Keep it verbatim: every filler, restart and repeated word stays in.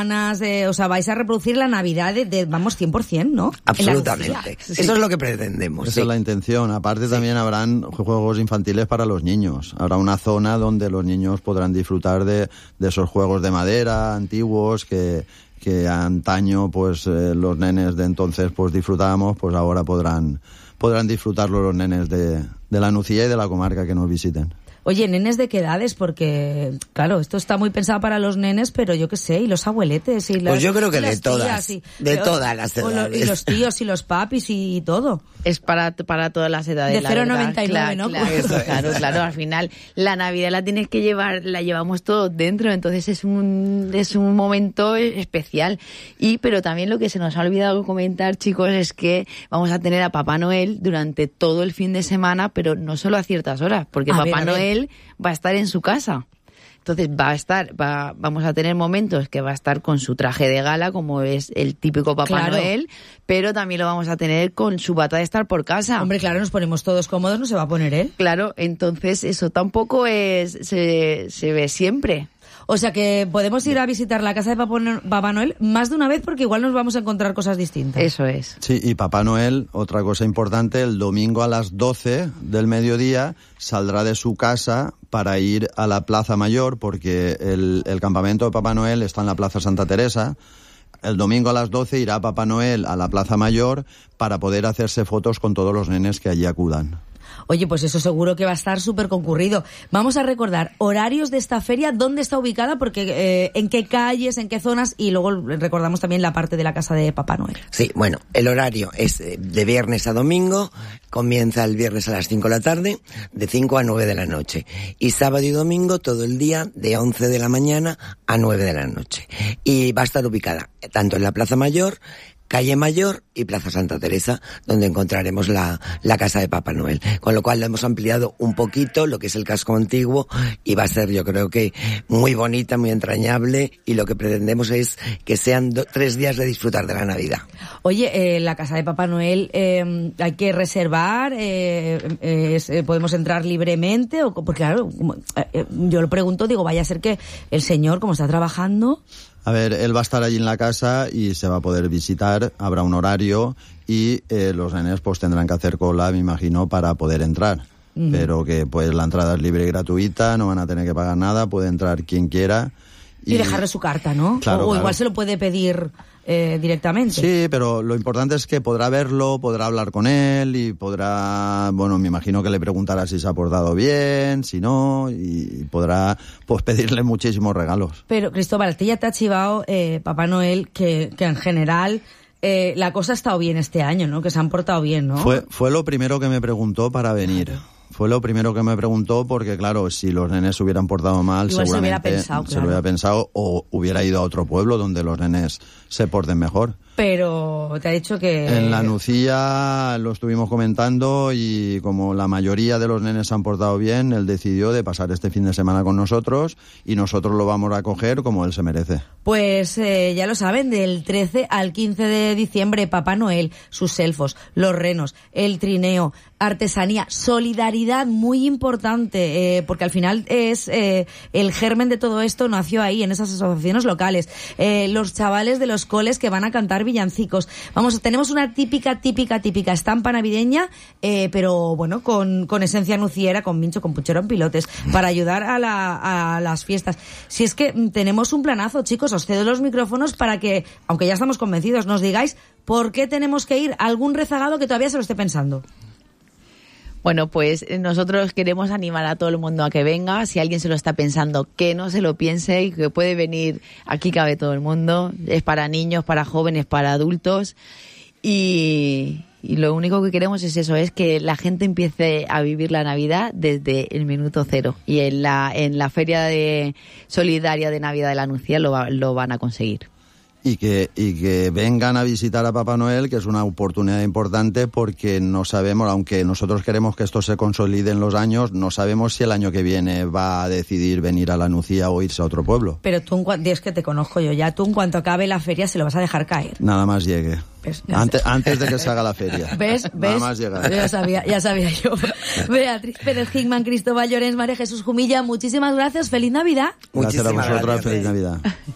campanas, eh, o sea, vais a reproducir la Navidad de, de vamos, cien por ciento, ¿no? Absolutamente. Sí. Eso es lo que pretendemos. Esa sí. es la intención. Aparte, sí. también habrán juegos infantiles para los niños. Habrá una zona donde los niños podrán disfrutar de, de esos juegos de madera antiguos que, que antaño, pues, eh, los nenes de entonces, pues, disfrutábamos, pues ahora podrán, podrán disfrutarlo los nenes de, de la Nucía y de la comarca que nos visiten. Oye, ¿nenes de qué edades? Porque, claro, esto está muy pensado para los nenes, pero yo qué sé, y los abueletes y las, pues yo creo que de todas, y, de o, todas las edades. Lo, y los tíos y los papis y, y todo. Es para, para todas las edades. De cero a noventa y nueve, claro, ¿no? Claro, eso, claro, claro, al final la Navidad la tienes que llevar, la llevamos todos dentro, entonces es un, es un momento especial. Y, pero también lo que se nos ha olvidado comentar, chicos, es que vamos a tener a Papá Noel durante todo el fin de semana, pero no solo a ciertas horas, porque a Papá ver, Noel va a estar en su casa. Entonces va a estar, va, vamos a tener momentos que va a estar con su traje de gala, como es el típico Papá claro. Noel, pero también lo vamos a tener con su bata de estar por casa. Hombre, claro, nos ponemos todos cómodos, no se va a poner él. Claro, entonces eso tampoco es, se, se ve siempre. O sea que podemos ir a visitar la casa de Papá Noel más de una vez porque igual nos vamos a encontrar cosas distintas. Eso es. Sí, y Papá Noel, otra cosa importante, el domingo a las doce del mediodía saldrá de su casa para ir a la Plaza Mayor porque el, el campamento de Papá Noel está en la Plaza Santa Teresa. El domingo a las doce irá Papá Noel a la Plaza Mayor para poder hacerse fotos con todos los nenes que allí acudan. Oye, pues eso seguro que va a estar súper concurrido. Vamos a recordar horarios de esta feria, dónde está ubicada, porque eh, en qué calles, en qué zonas, y luego recordamos también la parte de la casa de Papá Noel. Sí, bueno, el horario es de viernes a domingo, comienza el viernes a las cinco de la tarde, de cinco a nueve de la noche, y sábado y domingo todo el día de once de la mañana a nueve de la noche. Y va a estar ubicada tanto en la Plaza Mayor, Calle Mayor y Plaza Santa Teresa, donde encontraremos la, la casa de Papá Noel. Con lo cual le hemos ampliado un poquito lo que es el casco antiguo y va a ser, yo creo que, muy bonita, muy entrañable, y lo que pretendemos es que sean do, tres días de disfrutar de la Navidad. Oye, eh, la casa de Papá Noel, eh, ¿hay que reservar? Eh, eh, ¿Podemos entrar libremente? O, porque claro, eh, yo lo pregunto, digo, vaya a ser que el señor, como está trabajando... A ver, él va a estar allí en la casa y se va a poder visitar, habrá un horario y eh, los nenes pues tendrán que hacer cola, me imagino, para poder entrar. Uh-huh. Pero que pues la entrada es libre y gratuita, no van a tener que pagar nada, puede entrar quien quiera. Y, y dejarle su carta, ¿no? Claro, o, o claro. igual se lo puede pedir... Eh, directamente. Sí, pero lo importante es que podrá verlo, podrá hablar con él y podrá, bueno, me imagino que le preguntará si se ha portado bien, si no, y podrá pues pedirle muchísimos regalos. Pero Cristóbal, a ti ya te ha chivado eh, Papá Noel que, que en general eh, la cosa ha estado bien este año, ¿no? Que se han portado bien, ¿no? Fue, fue lo primero que me preguntó para venir. Claro. Fue lo primero que me preguntó porque, claro, si los nenes se hubieran portado mal, igual seguramente se, hubiera pensado, se claro. lo hubiera pensado o hubiera ido a otro pueblo donde los nenes se porten mejor. Pero te ha dicho que... En la Nucía lo estuvimos comentando y como la mayoría de los nenes se han portado bien, él decidió de pasar este fin de semana con nosotros y nosotros lo vamos a acoger como él se merece. Pues eh, ya lo saben, del trece al quince de diciembre, Papá Noel, sus elfos, los renos, el trineo, artesanía, solidaridad, muy importante, eh, porque al final es eh, el germen de todo esto nació ahí, en esas asociaciones locales. Eh, los chavales de los coles que van a cantar villancicos. Vamos, tenemos una típica, típica, típica estampa navideña, eh, pero bueno, con, con esencia nuciera, con mincho, con puchero en pilotes, para ayudar a, la, a las fiestas. Si es que tenemos un planazo, chicos, os cedo los micrófonos para que, aunque ya estamos convencidos, nos digáis por qué tenemos que ir a algún rezagado que todavía se lo esté pensando. Bueno, pues nosotros queremos animar a todo el mundo a que venga. Si alguien se lo está pensando, que no se lo piense y que puede venir. Aquí cabe todo el mundo. Es para niños, para jóvenes, para adultos. Y, y lo único que queremos es eso, es que la gente empiece a vivir la Navidad desde el minuto cero. Y en la, en la Feria de Solidaria de Navidad de la Nucía lo, va, lo van a conseguir. Y que, y que vengan a visitar a Papá Noel, que es una oportunidad importante porque no sabemos, aunque nosotros queremos que esto se consolide en los años, no sabemos si el año que viene va a decidir venir a la Nucía o irse a otro pueblo. Pero tú, en cuanto, es que te conozco yo ya, tú en cuanto acabe la feria se lo vas a dejar caer. Nada más llegue. ¿Ves? Antes, antes de que se haga la feria. ¿Ves? ¿Ves? Nada más llegar. Ya sabía, ya sabía yo. Beatriz Pérez Hickman, Cristóbal Llorens, María Jesús Jumilla, muchísimas gracias. ¡Feliz Navidad! Gracias a vosotros, gracias, feliz Navidad.